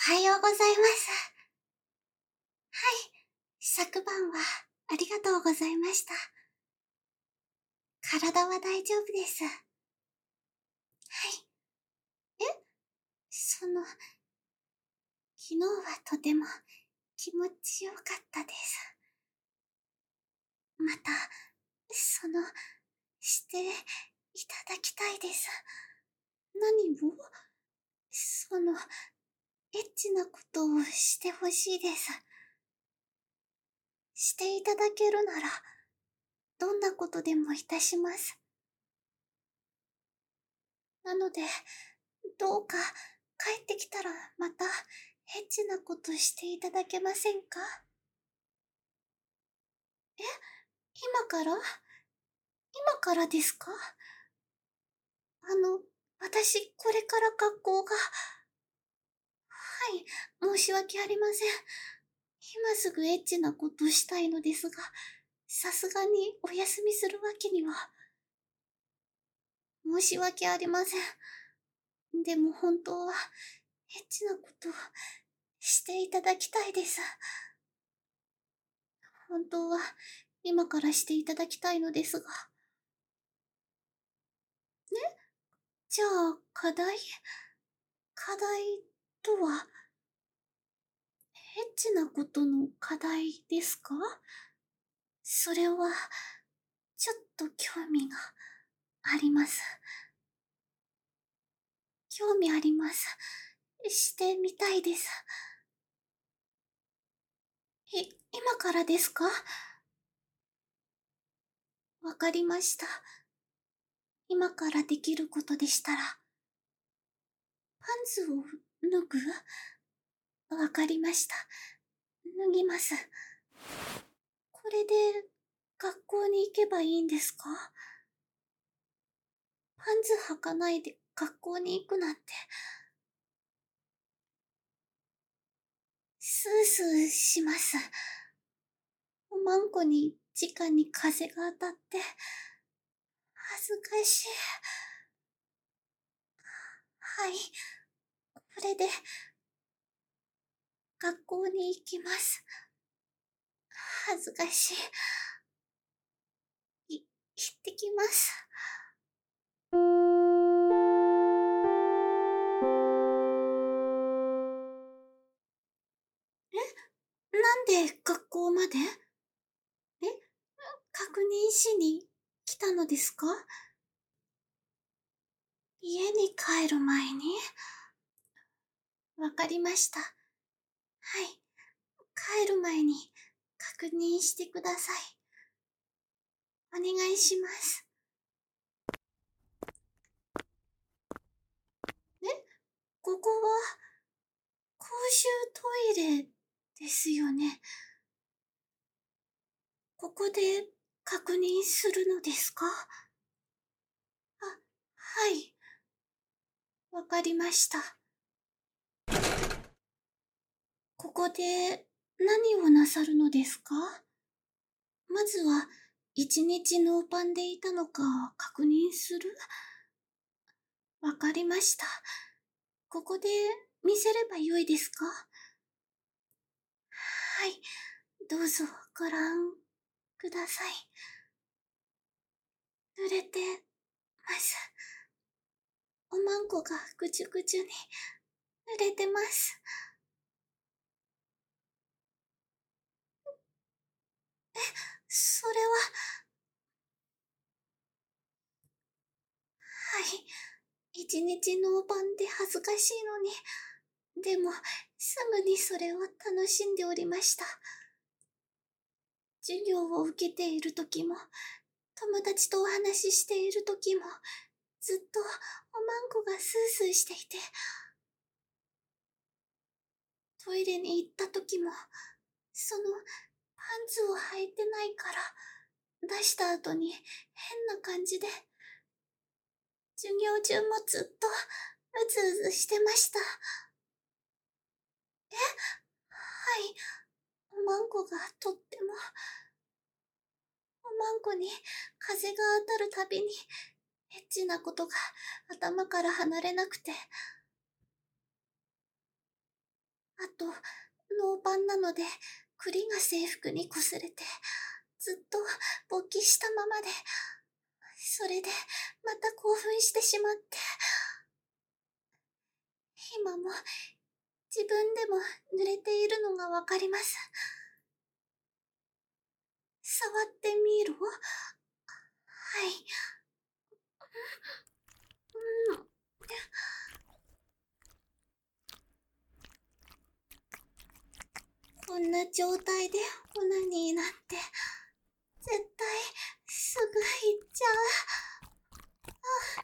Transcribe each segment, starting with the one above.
おはようございます。はい、昨晩はありがとうございました。体は大丈夫です。はい。昨日はとても気持ちよかったです。また、していただきたいです。何をエッチなことをしてほしいです。していただけるなら、どんなことでもいたします。なので、どうか帰ってきたらまたエッチなことしていただけませんか？え、今から今からですか？私、これから学校が。はい、申し訳ありません。今すぐエッチなことしたいのですが、さすがにお休みするわけには。申し訳ありません。でも本当は、エッチなことをしていただきたいです。本当は、今からしていただきたいのですが。ね、じゃあ、課題とは、エッチなことの課題ですか？それは、ちょっと興味があります。興味あります。してみたいです。今からですか？わかりました。今からできることでしたら、パンツを脱ぐ？わかりました。脱ぎます。これで、学校に行けばいいんですか？パンツ履かないで学校に行くなんて。スースーします。おまんこに直に風が当たって、恥ずかしい。はい、これで、学校に行きます。恥ずかしい。行ってきます。なんで学校まで？確認しに来たのですか？家に帰る前に？わかりました。はい。帰る前に確認してください。お願いします。ここは公衆トイレですよね。ここで確認するのですか？はい。わかりました。ここで何をなさるのですか？まずは一日ノーパンでいたのか確認する？わかりました。ここで見せればよいですか？はい。どうぞご覧ください。濡れてます。おまんこがぐちゅぐちゅに濡れてます。それは、はい。一日ノーパンで恥ずかしいのに。でも、すぐにそれを楽しんでおりました。授業を受けている時も、友達とお話ししている時も、ずっとおまんこがスースーしていて、トイレに行った時も、パンツを履いてないから、出した後に変な感じで、授業中もずっとうずうずしてました。はい。おまんこがとっても、おまんこに風が当たるたびに、エッチなことが頭から離れなくて、 と、ノーパンなので、栗が制服に擦れて、ずっと勃起したままで、それでまた興奮してしまって、今も自分でも濡れているのがわかります。触ってみろ。はい。うん。こんな状態でオナニーなんて、絶対すぐ行っちゃう。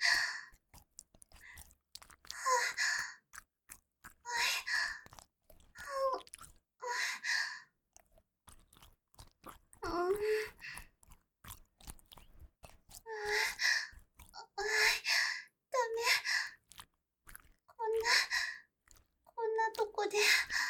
うん。ダメ。こんな、こんなとこで。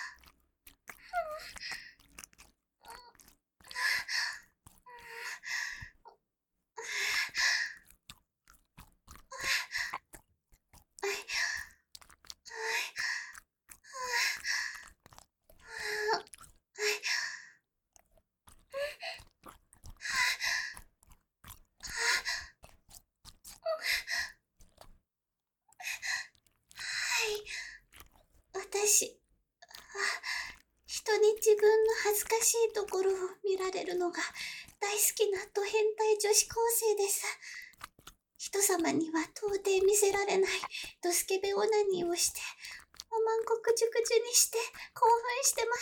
はい。私、人に自分の恥ずかしいところを見られるのが大好きなド変態女子高生です。人様には到底見せられないドスケベオナニーをして、おまんこくちゅくちゅにして興奮してます。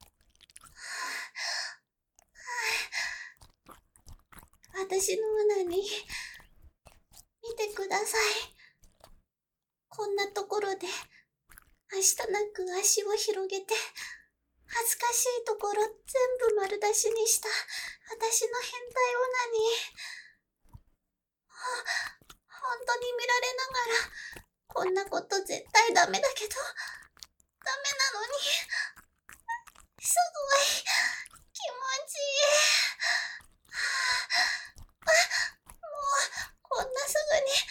私のオナニー、見てください。こんなところで、はしたなく足を広げて、恥ずかしいところ全部丸出しにした私の変態オナニー。本当に見られながら、こんなこと絶対ダメだけど、ダメなのに、すごい気持ちいい。もう、こんなすぐに、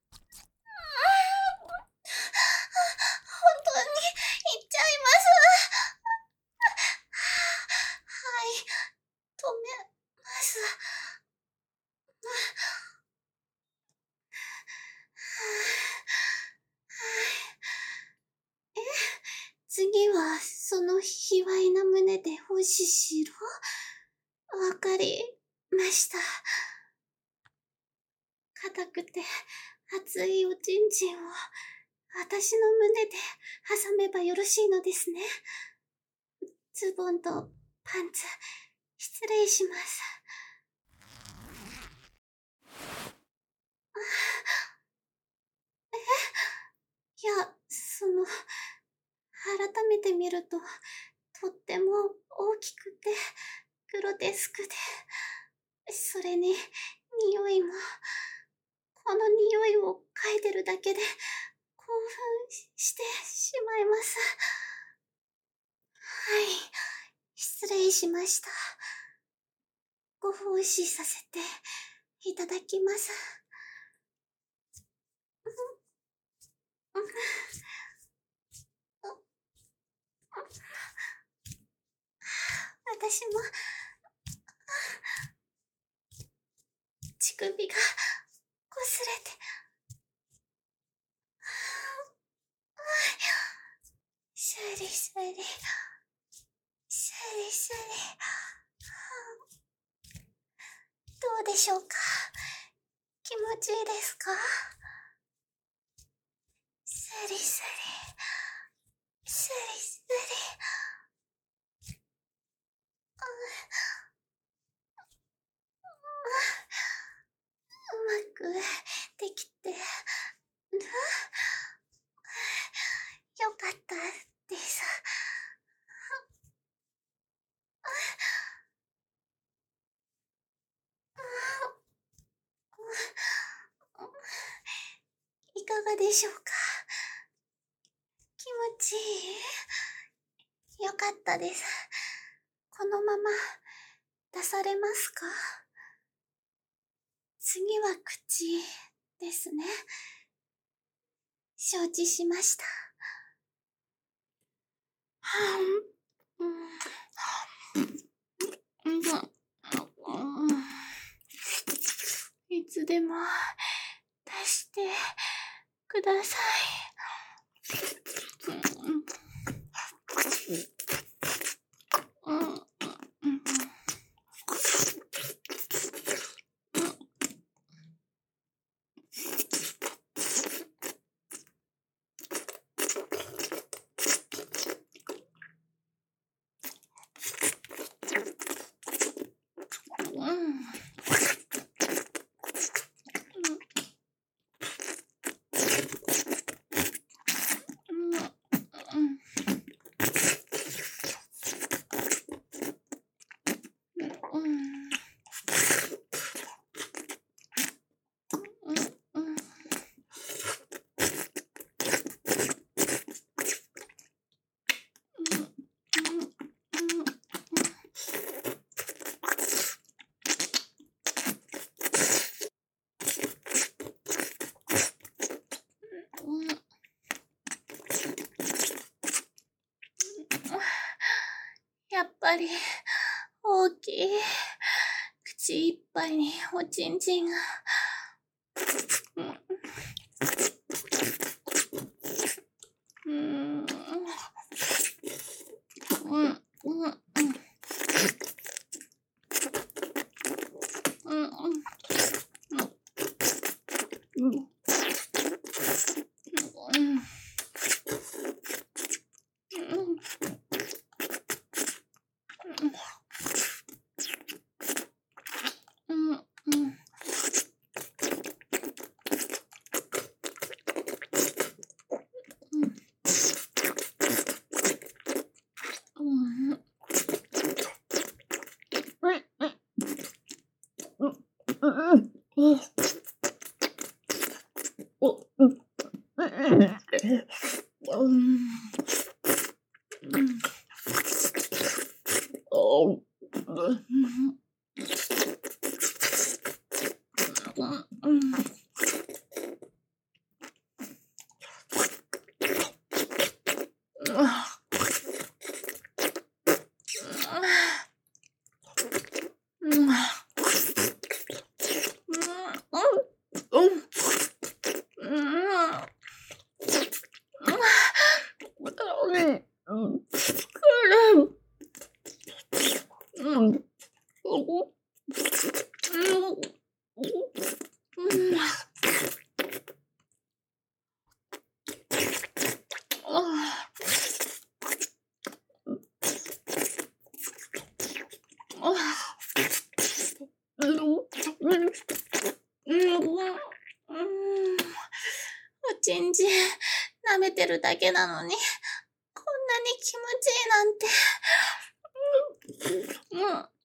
本当に行っちゃいます。はい、止めます。次は、その卑猥な胸で奉仕しろ。わかりました。硬くて熱いおちんちんを私の胸で挟めばよろしいのですね。ズボンとパンツ、失礼します。いや、改めて見ると、とっても大きくて、グロテスクで、それに、匂いも、この匂いを嗅いでるだけで、興奮してしまいます。はい、失礼しました。ご奉仕させていただきます。私も、乳首が擦れて、シャリシャリ、シャリシャリ。どうでしょうか？気持ちいいですか？シャリシャリ、シャリシャリ。うまくできて、よかったです。いかがでしょうか？気持ちいい？よかったです。このまま出されますか？次は口ですね。承知しました。 いつでも出してください。やっぱり大きい。口いっぱいにおちんちんが。おちんちん舐めてるだけなのに、こんなに気持ちいいなんて。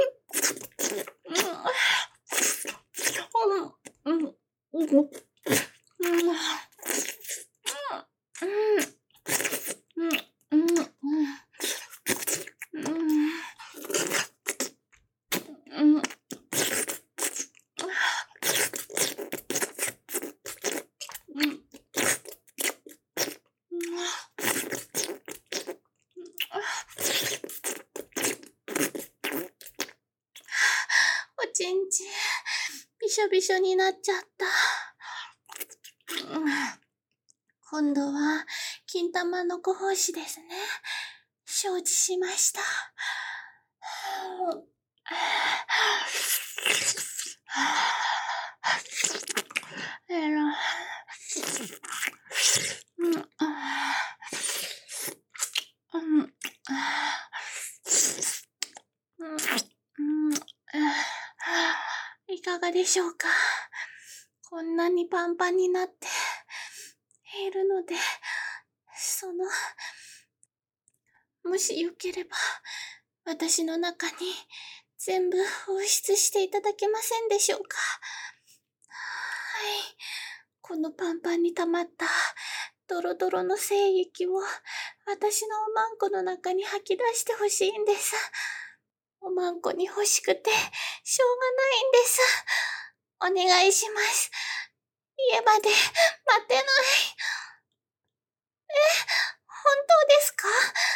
おちんちんびしょびしょになっちゃった。今度は金玉のご奉仕ですね。承知しました。いかがでしょうか。こんなにパンパンになっているので、もしよければ私の中に全部放出していただけませんでしょうか。はい。このパンパンに溜まったドロドロの精液を私のおまんこの中に吐き出してほしいんです。おまんこに欲しくてしょうがないんです。お願いします。家まで待てない。本当ですか？